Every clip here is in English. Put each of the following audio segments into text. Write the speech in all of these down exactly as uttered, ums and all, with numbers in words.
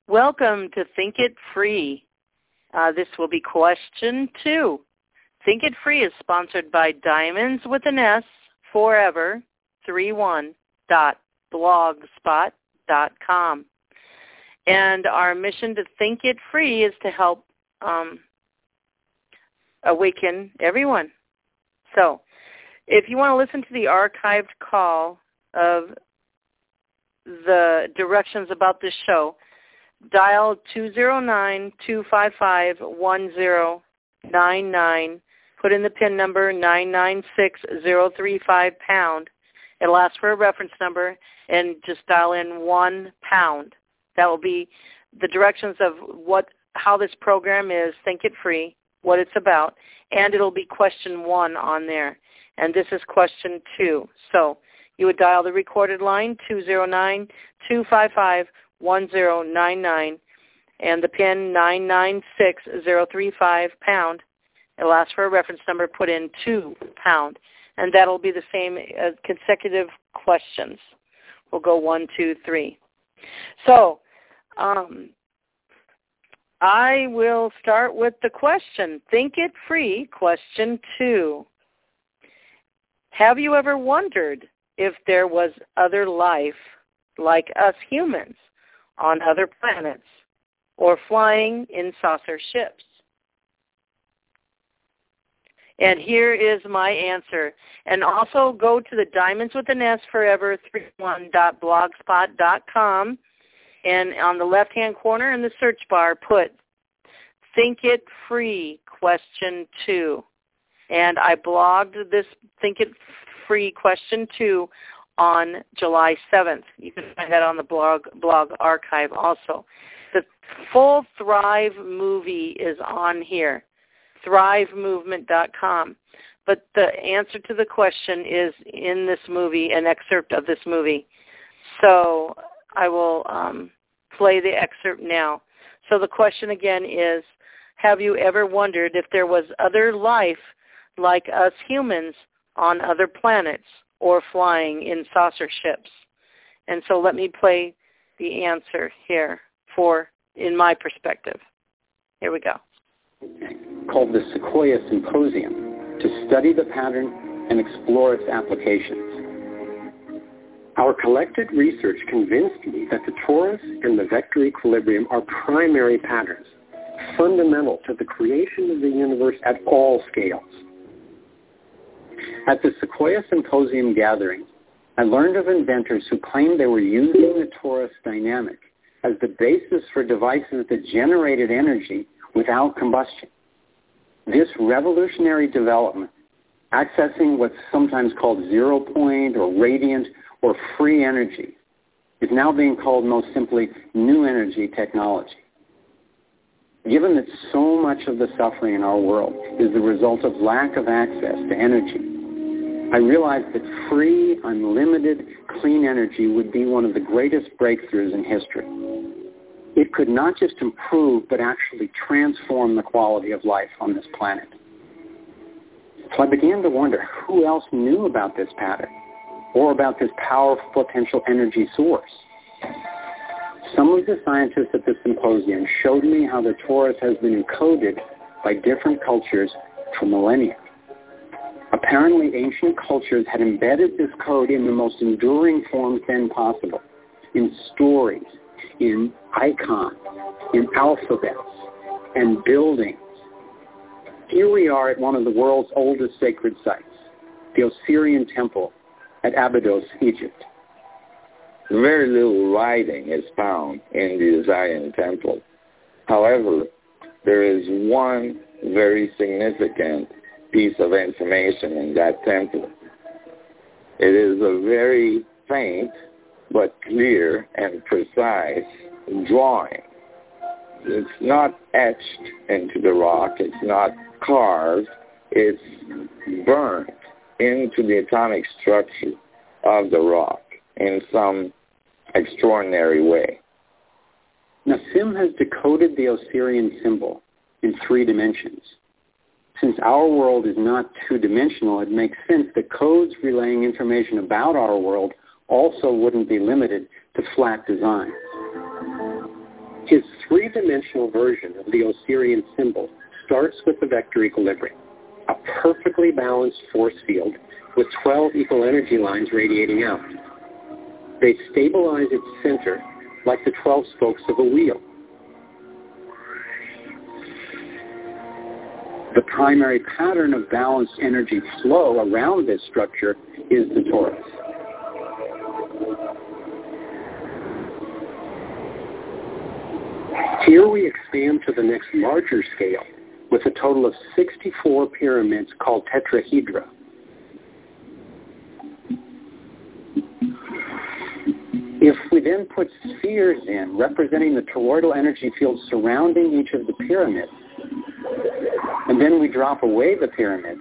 Welcome to Think It Free. Uh, this will be question two. Think It Free is sponsored by Diamonds with an S Forever thirty-one dot blogspot dot com. And our mission to Think It Free is to help um, awaken everyone. So if you want to listen to the archived call of the directions about this show, dial two zero nine, two five five, one zero nine nine. Put in the PIN number nine nine six zero three five pound. It'll ask for a reference number, and just dial in one pound. That will be the directions of what, how this program is, Think It Free, what it's about, and it'll be question one on there. And this is question two. So you would dial the recorded line, two zero nine, two five five, one zero nine nine, and the PIN nine nine six zero three five pound. It'll ask for a reference number, put in two pound, and that'll be the same uh, consecutive questions. We'll go one, two, three. So um, I will start with the question. Think It Free, question two. Have you ever wondered if there was other life like us humans on other planets or flying in saucer ships? And here is my answer. And also go to the Diamonds with an S Forever thirty-one dot blogspot dot com, and on the left-hand corner in the search bar, put Think It Free, question two. And I blogged this Think It Free, question two on July seventh. You can find that on the blog blog archive also. The full Thrive movie is on here, thrive movement dot com. But the answer to the question is in this movie, an excerpt of this movie. So I will um, play the excerpt now. So the question again is, have you ever wondered if there was other life like us humans on other planets or flying in saucer ships? And so let me play the answer here for, in my perspective. Here we go. Called the Sequoia Symposium to study the pattern and explore its applications. Our collected research convinced me that the torus and the vector equilibrium are primary patterns, fundamental to the creation of the universe at all scales. At the Sequoia Symposium gathering, I learned of inventors who claimed they were using the torus dynamic as the basis for devices that generated energy without combustion. This revolutionary development, accessing what's sometimes called zero point or radiant or free energy, is now being called most simply new energy technology. Given that so much of the suffering in our world is the result of lack of access to energy, I realized that free, unlimited, clean energy would be one of the greatest breakthroughs in history. It could not just improve, but actually transform the quality of life on this planet. So I began to wonder who else knew about this pattern or about this powerful potential energy source. Some of the scientists at the symposium showed me how the torus has been encoded by different cultures for millennia. Apparently, ancient cultures had embedded this code in the most enduring forms then possible, in stories, in icons, in alphabets, and buildings. Here we are at one of the world's oldest sacred sites, the Osirian Temple at Abydos, Egypt. Very little writing is found in the Osirian Temple. However, there is one very significant piece of information in that temple. It is a very faint but clear and precise drawing. It's not etched into the rock. It's not carved. It's burnt into the atomic structure of the rock in some extraordinary way. Nassim has decoded the Osirian symbol in three dimensions. Since our world is not two-dimensional, it makes sense that codes relaying information about our world also wouldn't be limited to flat designs. His three-dimensional version of the Osirian symbol starts with the vector equilibrium, a perfectly balanced force field with twelve equal energy lines radiating out. They stabilize its center like the twelve spokes of a wheel. The primary pattern of balanced energy flow around this structure is the torus. Here we expand to the next larger scale with a total of sixty-four pyramids called tetrahedra. If we then put spheres in, representing the toroidal energy field surrounding each of the pyramids, and then we drop away the pyramids,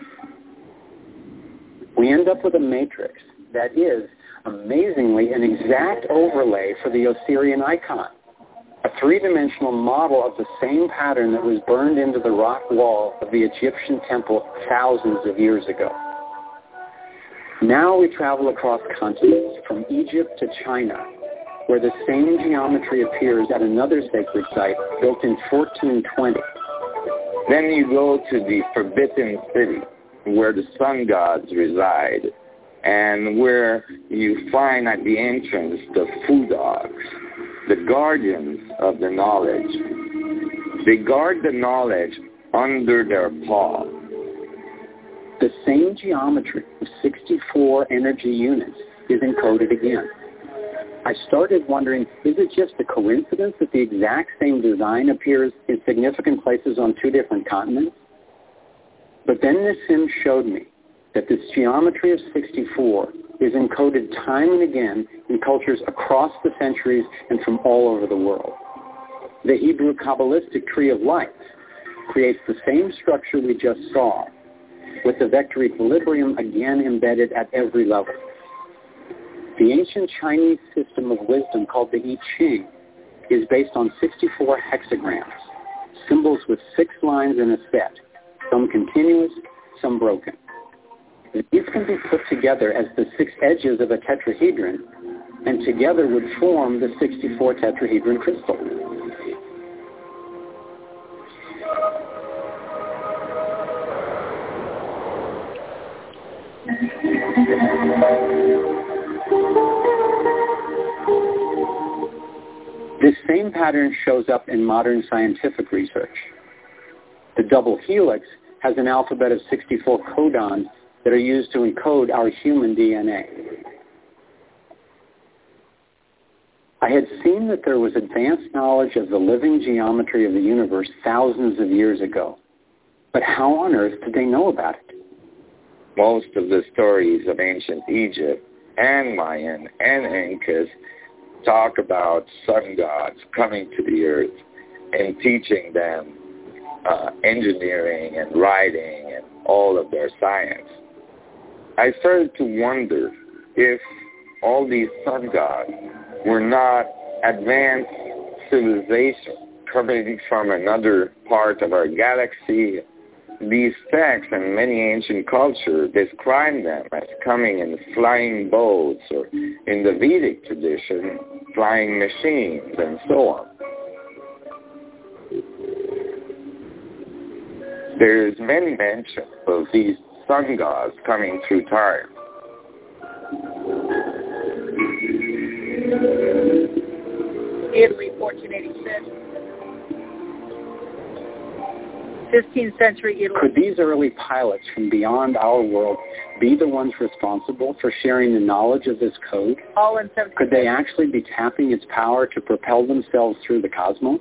we end up with a matrix that is, amazingly, an exact overlay for the Osirian icon, a three-dimensional model of the same pattern that was burned into the rock wall of the Egyptian temple thousands of years ago. Now we travel across continents from Egypt to China, where the same geometry appears at another sacred site built in fourteen twenty. Then you go to the Forbidden City, where the sun gods reside, and where you find at the entrance the Fu dogs, the guardians of the knowledge. They guard the knowledge under their paw. The same geometry of sixty-four energy units is encoded again. I started wondering, is it just a coincidence that the exact same design appears in significant places on two different continents? But then Nissim showed me that this geometry of sixty-four is encoded time and again in cultures across the centuries and from all over the world. The Hebrew Kabbalistic tree of life creates the same structure we just saw, with the vector equilibrium again embedded at every level. The ancient Chinese system of wisdom called the I Ching is based on sixty-four hexagrams, symbols with six lines in a set, some continuous, some broken. These can be put together as the six edges of a tetrahedron, and together would form the sixty-four tetrahedron crystal. This same pattern shows up in modern scientific research. The double helix has an alphabet of sixty-four codons that are used to encode our human D N A. I had seen that there was advanced knowledge of the living geometry of the universe thousands of years ago. But how on earth did they know about it? Most of the stories of ancient Egypt and Mayan and Incas talk about sun gods coming to the earth and teaching them uh, engineering and writing and all of their science. I started to wonder if all these sun gods were not advanced civilizations coming from another part of our galaxy. These texts and many ancient cultures describe them as coming in flying boats, or in the Vedic tradition, flying machines, and so on. There is many mention of these sun gods coming through time. Italy, fourteen eighty-six. fifteenth century Italy. Could these early pilots from beyond our world be the ones responsible for sharing the knowledge of this code? All in seventeen. Could they actually be tapping its power to propel themselves through the cosmos?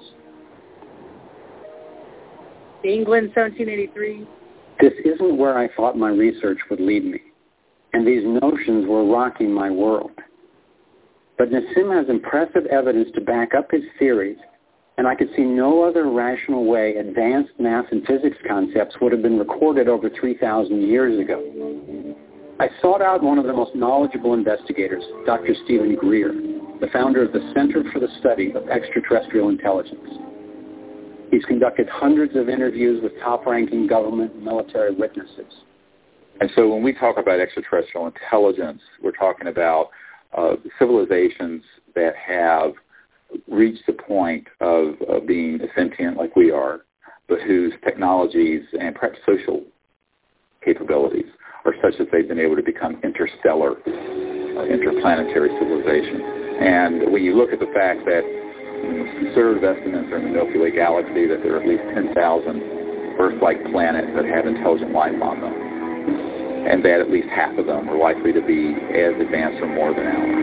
England, seventeen eighty-three. This isn't where I thought my research would lead me, and these notions were rocking my world. But Nissim has impressive evidence to back up his theories, and I could see no other rational way advanced math and physics concepts would have been recorded over three thousand years ago. I sought out one of the most knowledgeable investigators, Doctor Stephen Greer, the founder of the Center for the Study of Extraterrestrial Intelligence. He's conducted hundreds of interviews with top-ranking government and military witnesses. And so when we talk about extraterrestrial intelligence, we're talking about uh, civilizations that have reached the point of, of being sentient like we are, but whose technologies and perhaps social capabilities are such that they've been able to become interstellar, uh, interplanetary civilizations. And when you look at the fact that conservative estimates are in the Milky Way galaxy that there are at least ten thousand Earth-like planets that have intelligent life on them, and that at least half of them are likely to be as advanced or more than ours.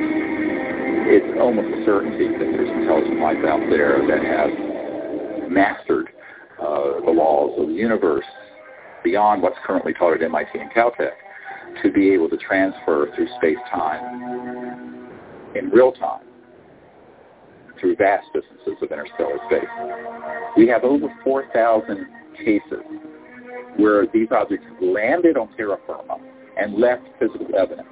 It's almost a certainty that there's intelligent life out there that has mastered uh, the laws of the universe beyond what's currently taught at M I T and Caltech to be able to transfer through space-time in real time through vast distances of interstellar space. We have over four thousand cases where these objects landed on terra firma and left physical evidence.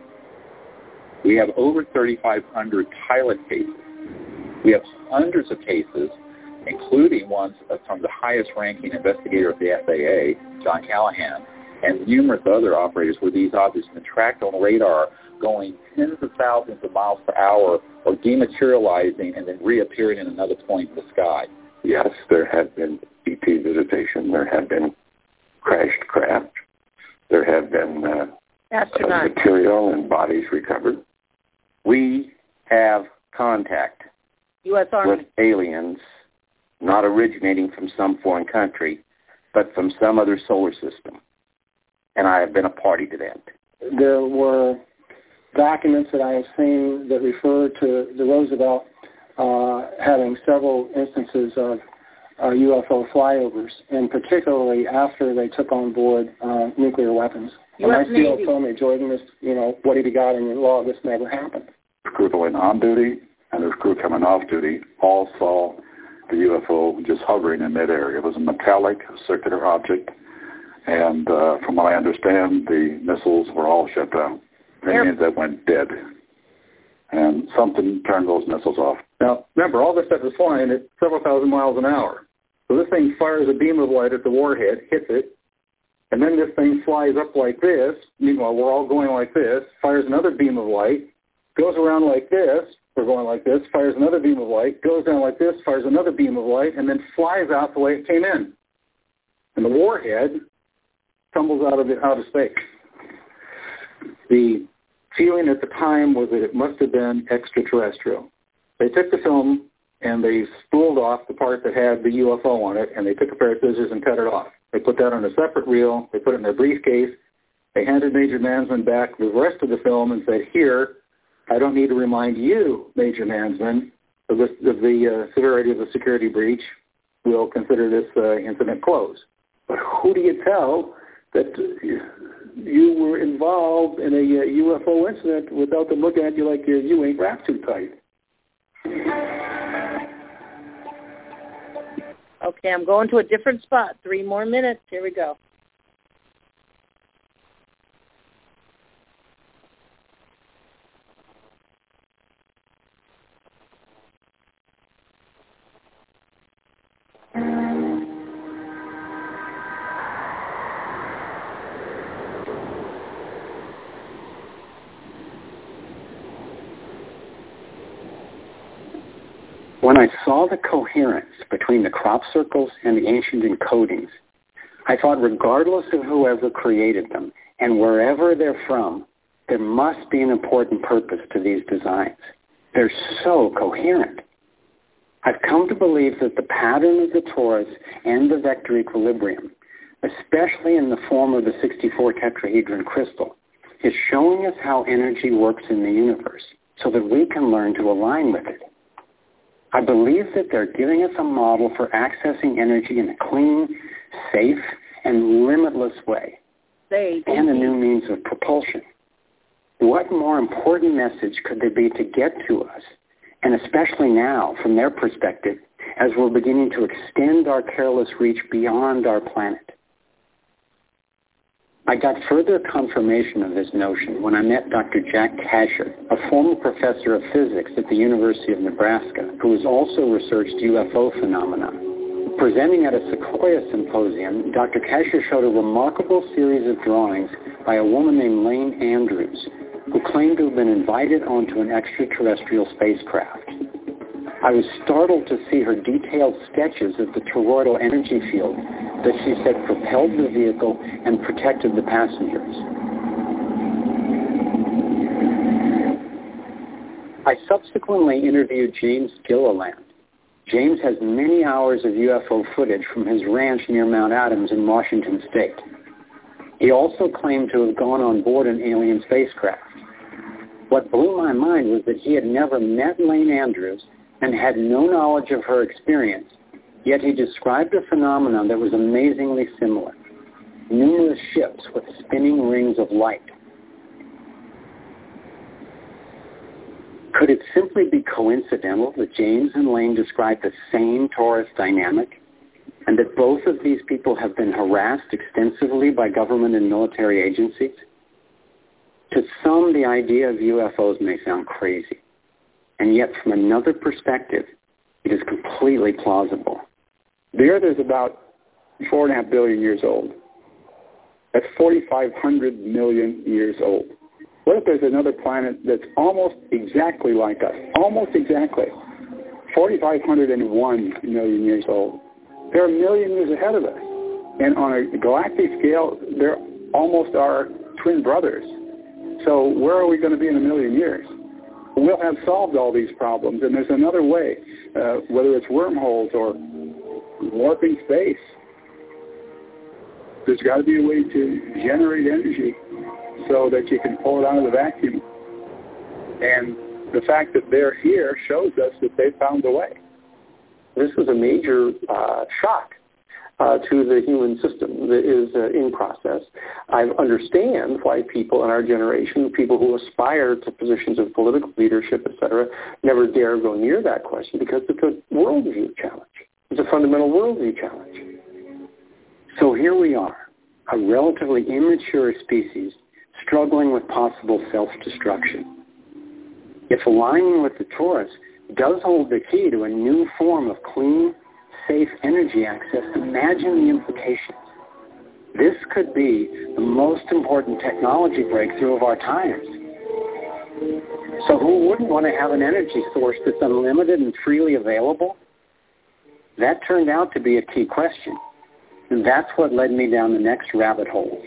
We have over thirty-five hundred pilot cases. We have hundreds of cases, including ones from the highest-ranking investigator of the F A A, John Callahan, and numerous other operators where these objects have been tracked on radar going tens of thousands of miles per hour or dematerializing and then reappearing in another point in the sky. Yes, there have been E T visitation. There have been crashed craft. There have been uh, uh, material and bodies recovered. We have contact U S Army with aliens not originating from some foreign country, but from some other solar system. And I have been a party to that. There were documents that I have seen that refer to the Roosevelt uh, having several instances of uh, U F O flyovers, and particularly after they took on board uh, nuclear weapons. And my C O told me, Jordan, this, you know, what have you got in your law? This never happened. The crew going on duty and the crew coming off duty all saw the U F O just hovering in midair. It was a metallic circular object, and uh, from what I understand, the missiles were all shut down. That means that went dead. And something turned those missiles off. Now, remember, all this stuff is flying at several thousand miles an hour. So this thing fires a beam of light at the warhead, hits it, and then this thing flies up like this. Meanwhile, we're all going like this, fires another beam of light, goes around like this, we're going like this, fires another beam of light, goes down like this, fires another beam of light, and then flies out the way it came in. And the warhead tumbles out of it, out of space. The feeling at the time was that it must have been extraterrestrial. They took the film and they spooled off the part that had the U F O on it, and they took a pair of scissors and cut it off. They put that on a separate reel. They put it in their briefcase. They handed Major Mansman back the rest of the film and said, here, I don't need to remind you, Major Mansman, of the, of the uh, severity of the security breach. We'll consider this uh, incident closed. But who do you tell that uh, you were involved in a uh, U F O incident without them looking at you like uh, you ain't wrapped too tight? Okay, I'm going to a different spot. Three more minutes. Here we go. When I saw the coherence between the crop circles and the ancient encodings, I thought regardless of whoever created them and wherever they're from, there must be an important purpose to these designs. They're so coherent. I've come to believe that the pattern of the torus and the vector equilibrium, especially in the form of the sixty-four tetrahedron crystal, is showing us how energy works in the universe so that we can learn to align with it. I believe that they're giving us a model for accessing energy in a clean, safe, and limitless way, Safe. and a new means of propulsion. What more important message could there be to get to us, and especially now, from their perspective, as we're beginning to extend our careless reach beyond our planet? I got further confirmation of this notion when I met Doctor Jack Kasher, a former professor of physics at the University of Nebraska, who has also researched U F O phenomena. Presenting at a Sequoia symposium, Doctor Kasher showed a remarkable series of drawings by a woman named Lane Andrews, who claimed to have been invited onto an extraterrestrial spacecraft. I was startled to see her detailed sketches of the toroidal energy field that she said propelled the vehicle and protected the passengers. I subsequently interviewed James Gilliland. James has many hours of U F O footage from his ranch near Mount Adams in Washington State. He also claimed to have gone on board an alien spacecraft. What blew my mind was that he had never met Lane Andrews and had no knowledge of her experience, yet he described a phenomenon that was amazingly similar. Numerous ships with spinning rings of light. Could it simply be coincidental that James and Lane described the same torus dynamic, and that both of these people have been harassed extensively by government and military agencies? To some, the idea of U F Os may sound crazy, and yet from another perspective, it is completely plausible. The Earth is about four and a half billion years old. That's forty-five hundred million years old. What if there's another planet that's almost exactly like us? Almost exactly. forty-five hundred one million years old. They're a million years ahead of us. And on a galactic scale, they're almost our twin brothers. So where are we going to be in a million years? We'll have solved all these problems, and there's another way, uh, whether it's wormholes or warping space. There's got to be a way to generate energy so that you can pull it out of the vacuum. And the fact that they're here shows us that they found a way. This was a major uh, shock uh, to the human system that is uh, in process. I understand why people in our generation, people who aspire to positions of political leadership, et cetera, never dare go near that question because it's a worldview challenge. It's a fundamental worldview challenge. So here we are, a relatively immature species struggling with possible self-destruction. If aligning with the torus does hold the key to a new form of clean, safe energy access, imagine the implications. This could be the most important technology breakthrough of our times. So who wouldn't want to have an energy source that's unlimited and freely available? That turned out to be a key question, and that's what led me down the next rabbit hole.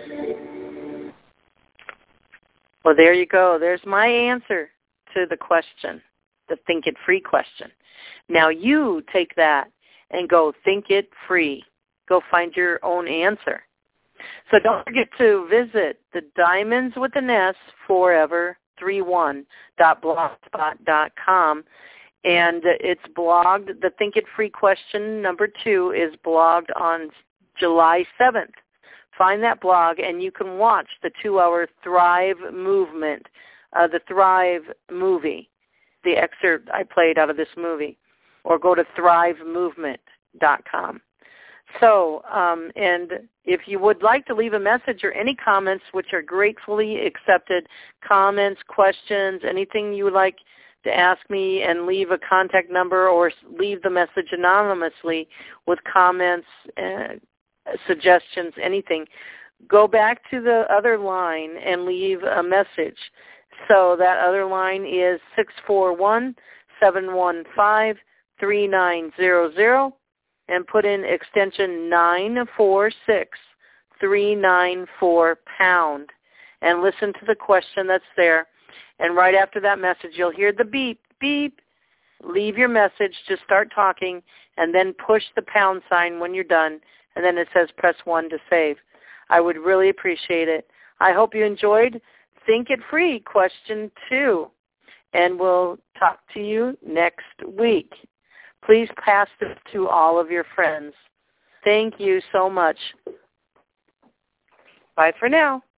Well, there you go. There's my answer to the question, the think it free question. Now you take that and go think it free. Go find your own answer. So don't forget to visit the Diamonds with an S Forever thirty-one dot blogspot dot com, and it's blogged. The Think It Free question number two is blogged on July seventh. Find that blog, and you can watch the two-hour Thrive movement, uh, the Thrive movie, the excerpt I played out of this movie, or go to thrive movement dot com. So, um, and if you would like to leave a message or any comments, which are gratefully accepted, comments, questions, anything you would like to ask me, and leave a contact number or leave the message anonymously with comments, uh, suggestions, anything, go back to the other line and leave a message. So that other line is six four one, seven one five, three nine zero zero and put in extension nine four six, three nine four pound and listen to the question that's there. And right after that message, you'll hear the beep, beep. Leave your message, just start talking, and then push the pound sign when you're done, and then it says press one to save. I would really appreciate it. I hope you enjoyed Think It Free question two, and we'll talk to you next week. Please pass this to all of your friends. Thank you so much. Bye for now.